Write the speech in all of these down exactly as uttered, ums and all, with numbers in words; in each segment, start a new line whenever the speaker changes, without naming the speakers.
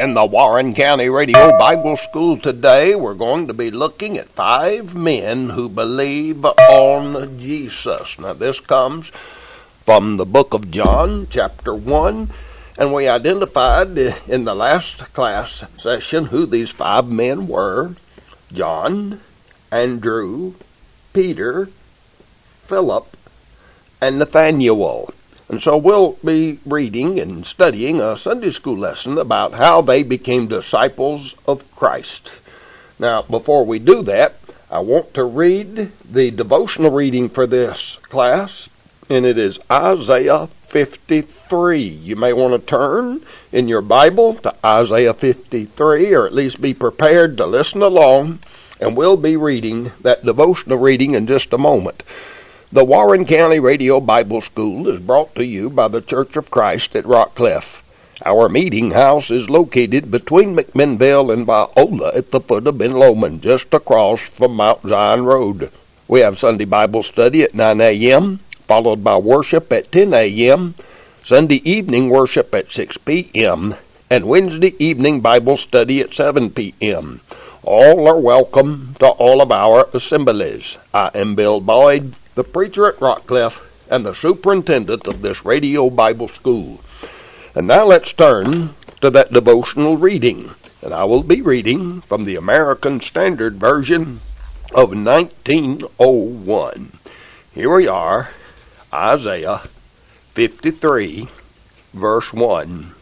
In the Warren County Radio Bible School today, we're going to be looking at five men who believe on Jesus. Now, this comes from the book of John, chapter one, and we identified in the last class session who these five men were: John, Andrew, Peter, Philip, and Nathaniel. And so we'll be reading and studying a Sunday school lesson about how they became disciples of Christ. Now, before we do that, I want to read the devotional reading for this class, and it is Isaiah fifty-three. You may want to turn in your Bible to Isaiah fifty-three, or at least be prepared to listen along, and we'll be reading that devotional reading in just a moment. The Warren County Radio Bible School is brought to you by the Church of Christ at Rockcliff. Our meeting house is located between McMinnville and Viola at the foot of Ben Lomond, just across from Mount Zion Road. We have Sunday Bible study at nine a.m., followed by worship at ten a.m., Sunday evening worship at six p.m., and Wednesday evening Bible study at seven p.m. All are welcome to all of our assemblies. I am Bill Boyd, the preacher at Rockcliff, and the superintendent of this radio Bible school. And now let's turn to that devotional reading. And I will be reading from the American Standard Version of nineteen oh one. Here we are, Isaiah fifty-three, verse one.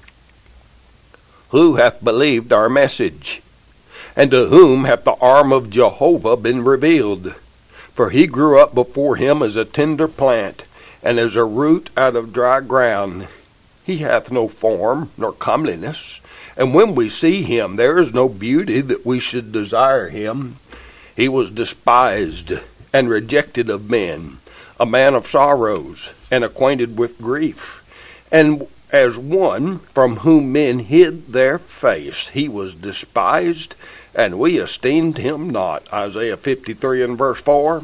Who hath believed our message? And to whom hath the arm of Jehovah been revealed? For he grew up before him as a tender plant, and as a root out of dry ground. He hath no form nor comeliness, and when we see him, there is no beauty that we should desire him. He was despised and rejected of men, a man of sorrows, and acquainted with grief. And as one from whom men hid their face, he was despised, and we esteemed him not. Isaiah fifty-three and verse four.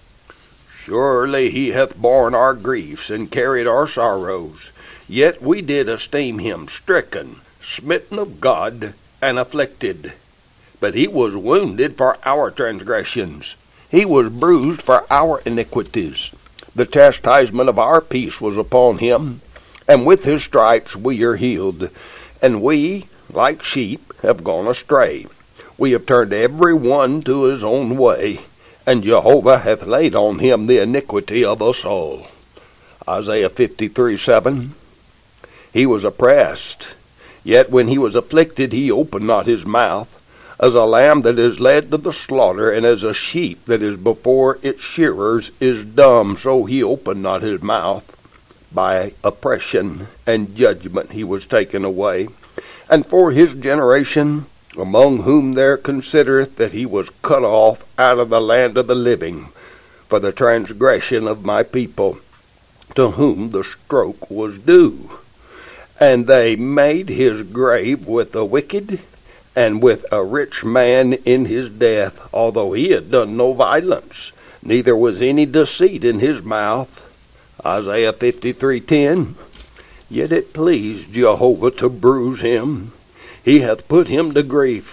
Surely he hath borne our griefs and carried our sorrows, yet we did esteem him stricken, smitten of God, and afflicted. But he was wounded for our transgressions, he was bruised for our iniquities. The chastisement of our peace was upon him, and with his stripes we are healed. And we, like sheep, have gone astray. We have turned every one to his own way, and Jehovah hath laid on him the iniquity of us all. Isaiah fifty-three seven. He was oppressed, yet when he was afflicted he opened not his mouth. As a lamb that is led to the slaughter, and as a sheep that is before its shearers is dumb, so he opened not his mouth. By oppression and judgment he was taken away. And for his generation, among whom there considereth that he was cut off out of the land of the living, for the transgression of my people, to whom the stroke was due. And they made his grave with the wicked, and with a rich man in his death, although he had done no violence, neither was any deceit in his mouth. Isaiah fifty-three ten. Yet it pleased Jehovah to bruise him. He hath put him to grief.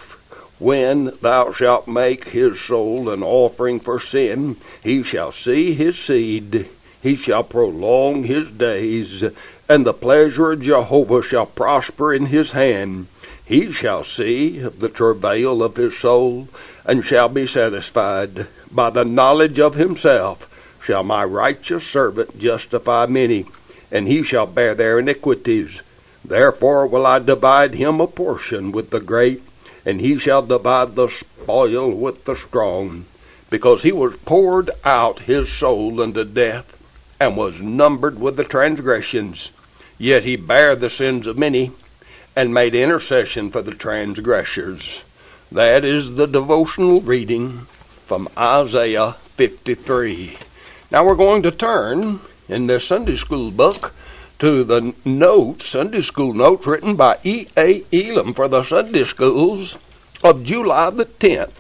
When thou shalt make his soul an offering for sin, he shall see his seed. He shall prolong his days, and the pleasure of Jehovah shall prosper in his hand. He shall see the travail of his soul, and shall be satisfied. By the knowledge of himself shall my righteous servant justify many, and he shall bear their iniquities. Therefore will I divide him a portion with the great, and he shall divide the spoil with the strong. Because he was poured out his soul unto death, and was numbered with the transgressions. Yet he bare the sins of many, and made intercession for the transgressors. That is the devotional reading from Isaiah fifty-three. Now we're going to turn in this Sunday school book to the notes, Sunday school notes written by E A. Elam for the Sunday schools of July the tenth,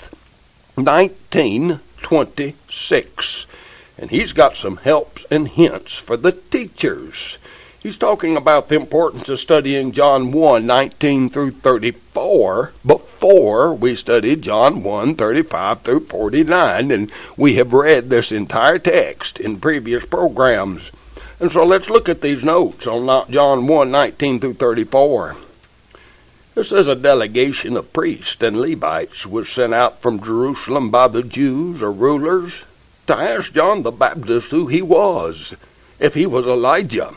nineteen twenty-six. And he's got some helps and hints for the teachers. He's talking about the importance of studying John one, nineteen through thirty-four before we studied John one, thirty-five through forty-nine, and we have read this entire text in previous programs. And so let's look at these notes on John one, nineteen through thirty-four. It says, a delegation of priests and Levites was sent out from Jerusalem by the Jews or rulers to ask John the Baptist who he was, if he was Elijah,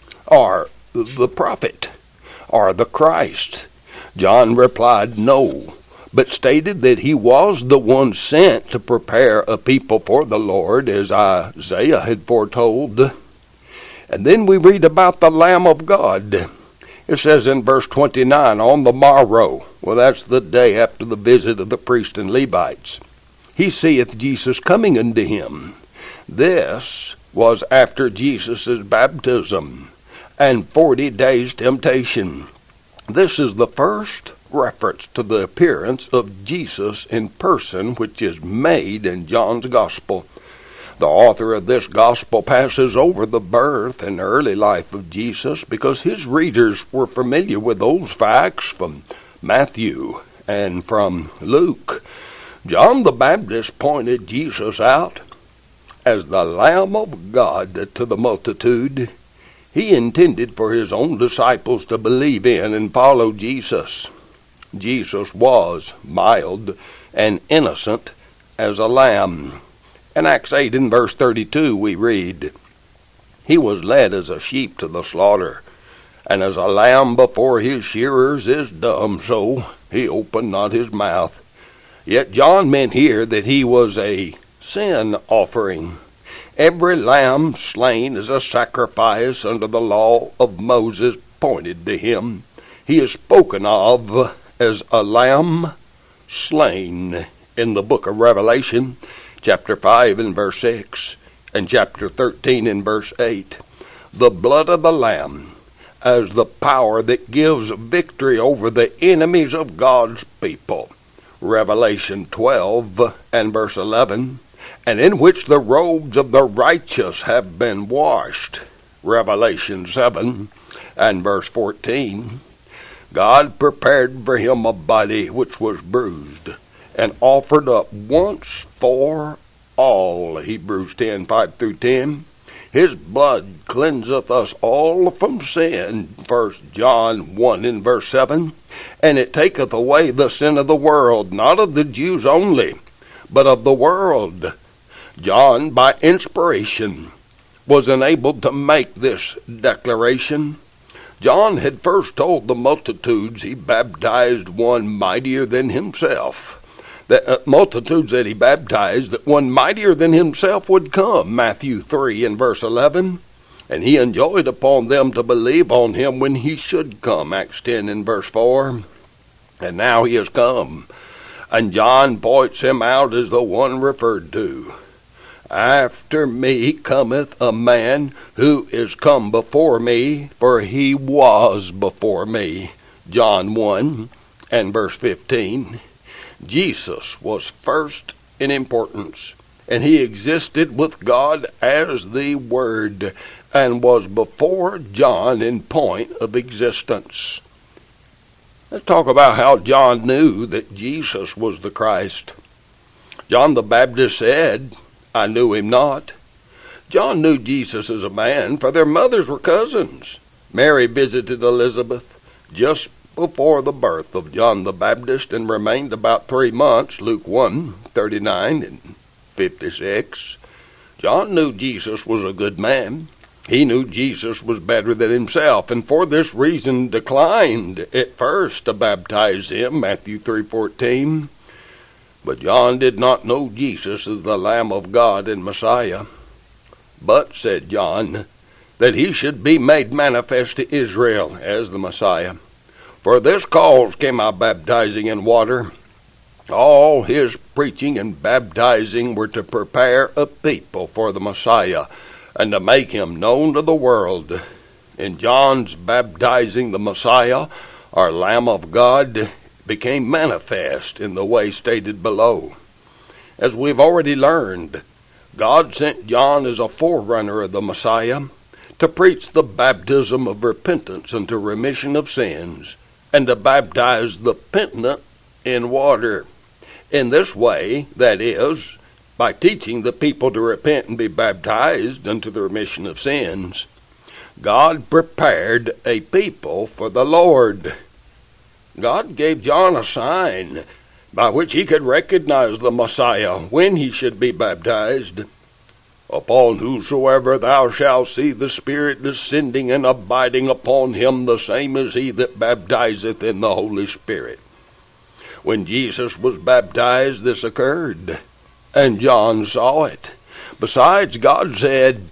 or the prophet, or the Christ. John replied, no, but stated that he was the one sent to prepare a people for the Lord, as Isaiah had foretold. And then we read about the Lamb of God. It says in verse twenty-nine, on the morrow, well, that's the day after the visit of the priests and Levites, he seeth Jesus coming unto him. This was after Jesus' baptism and forty days' temptation. This is the first reference to the appearance of Jesus in person which is made in John's Gospel. The author of this Gospel passes over the birth and early life of Jesus because his readers were familiar with those facts from Matthew and from Luke. John the Baptist pointed Jesus out as the Lamb of God to the multitude. He intended for his own disciples to believe in and follow Jesus. Jesus was mild and innocent as a lamb. In Acts eight and verse thirty-two we read, he was led as a sheep to the slaughter, and as a lamb before his shearers is dumb, so he opened not his mouth. Yet John meant here that he was a sin offering. Every lamb slain as a sacrifice under the law of Moses pointed to him. He is spoken of as a lamb slain in the book of Revelation, chapter five and verse six, and chapter thirteen and verse eight. The blood of the Lamb as the power that gives victory over the enemies of God's people. Revelation twelve and verse eleven. And in which the robes of the righteous have been washed. Revelation seven and verse fourteen. God prepared for him a body which was bruised, and offered up once for all. Hebrews ten, five through ten. His blood cleanseth us all from sin. First John one and verse seven. And it taketh away the sin of the world, not of the Jews only, but of the world. John, by inspiration, was enabled to make this declaration. John had first told the multitudes he baptized one mightier than himself. The uh, multitudes that he baptized, that one mightier than himself would come. Matthew three and verse eleven. And he enjoined upon them to believe on him when he should come. Acts ten and verse four. And now he has come. And John points him out as the one referred to. After me cometh a man who is come before me, for he was before me. John one and verse fifteen. Jesus was first in importance, and he existed with God as the Word, and was before John in point of existence. Let's talk about how John knew that Jesus was the Christ. John the Baptist said, I knew him not. John knew Jesus as a man, for their mothers were cousins. Mary visited Elizabeth just before the birth of John the Baptist and remained about three months, Luke one, thirty-nine and fifty-six. John knew Jesus was a good man. He knew Jesus was better than himself, and for this reason declined at first to baptize him, Matthew three fourteen. But John did not know Jesus as the Lamb of God and Messiah. But, said John, that he should be made manifest to Israel as the Messiah. For this cause came I baptizing in water. All his preaching and baptizing were to prepare a people for the Messiah, and to make him known to the world. In John's baptizing, the Messiah, our Lamb of God, became manifest in the way stated below. As we've already learned, God sent John as a forerunner of the Messiah to preach the baptism of repentance unto remission of sins, and to baptize the penitent in water. In this way, that is, by teaching the people to repent and be baptized unto the remission of sins, God prepared a people for the Lord. God gave John a sign by which he could recognize the Messiah when he should be baptized. Upon whosoever thou shalt see the Spirit descending and abiding upon him, the same is he that baptizeth in the Holy Spirit. When Jesus was baptized, this occurred, and John saw it. Besides, God said,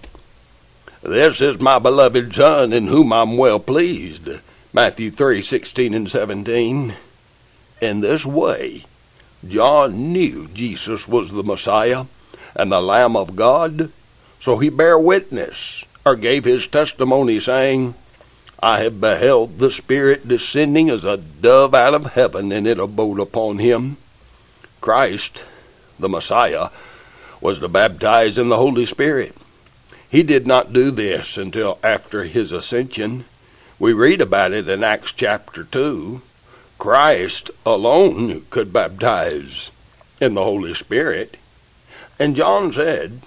"This is my beloved Son, in whom I'm well pleased." Matthew three, sixteen and seventeen. In this way, John knew Jesus was the Messiah and the Lamb of God, so he bare witness, or gave his testimony, saying, "I have beheld the Spirit descending as a dove out of heaven, and it abode upon him." Christ, the Messiah, was to baptize in the Holy Spirit. He did not do this until after his ascension. We read about it in Acts chapter two. Christ alone could baptize in the Holy Spirit. And John said,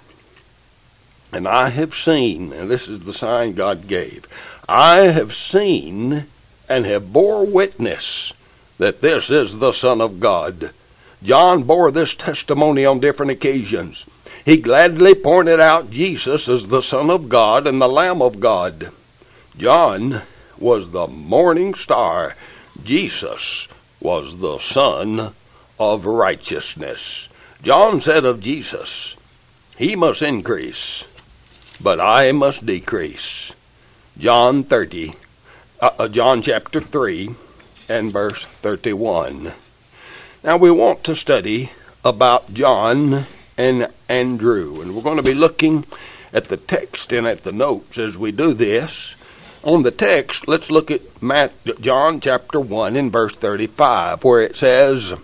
"And I have seen," and this is the sign God gave, "I have seen and have bore witness that this is the Son of God." John bore this testimony on different occasions. He gladly pointed out Jesus as the Son of God and the Lamb of God. John was the morning star. Jesus was the Son of righteousness. John said of Jesus, "He must increase, but I must decrease." John thirty, uh, John chapter three and verse thirty-one. Now we want to study about John and Andrew, and we're going to be looking at the text and at the notes as we do this. On the text, let's look at Matthew, John chapter one and verse thirty-five, where it says,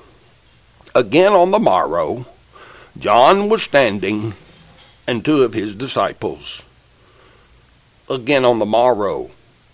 "Again on the morrow, John was standing, and two of his disciples." Again on the morrow.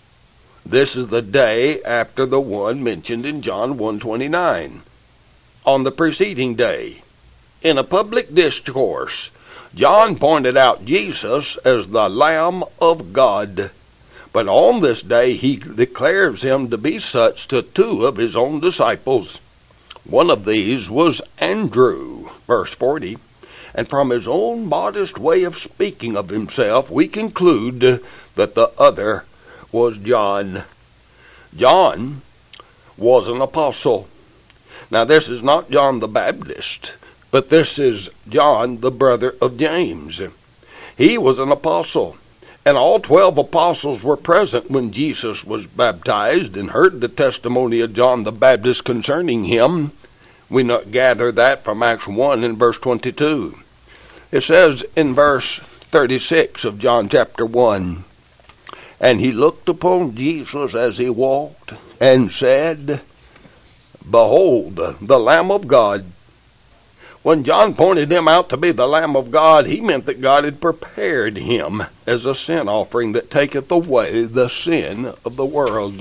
This is the day after the one mentioned in John one twenty-nine. On the preceding day, in a public discourse, John pointed out Jesus as the Lamb of God. But on this day he declares him to be such to two of his own disciples. One of these was Andrew, verse forty. And from his own modest way of speaking of himself, we conclude that the other was John. John was an apostle. Now this is not John the Baptist, but this is John, the brother of James. He was an apostle. And all twelve apostles were present when Jesus was baptized and heard the testimony of John the Baptist concerning him. We not gather that from Acts one and verse twenty-two. It says in verse thirty-six of John chapter one, "And he looked upon Jesus as he walked, and said, Behold, the Lamb of God." When John pointed him out to be the Lamb of God, he meant that God had prepared him as a sin offering that taketh away the sin of the world.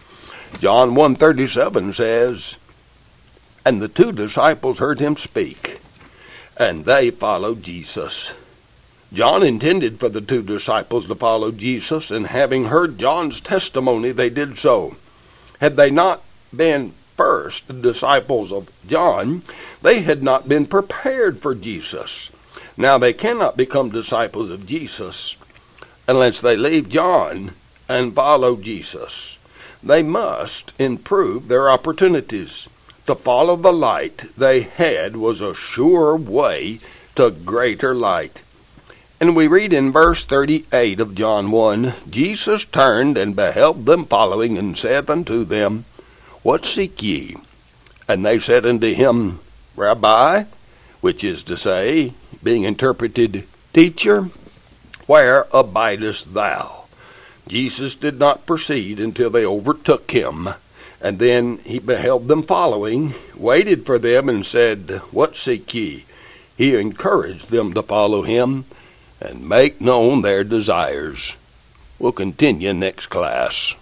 John one thirty-seven says, "And the two disciples heard him speak, and they followed Jesus." John intended for the two disciples to follow Jesus, and having heard John's testimony, they did so. Had they not been first disciples of John, they had not been prepared for Jesus. Now they cannot become disciples of Jesus unless they leave John and follow Jesus. They must improve their opportunities. To follow the light they had was a sure way to greater light. And we read in verse thirty-eight of John one, "Jesus turned and beheld them following, and said unto them, What seek ye? And they said unto him, Rabbi," which is to say, being interpreted, "Teacher, where abidest thou?" Jesus did not proceed until they overtook him, and then he beheld them following, waited for them, and said, "What seek ye?" He encouraged them to follow him and make known their desires. We'll continue next class.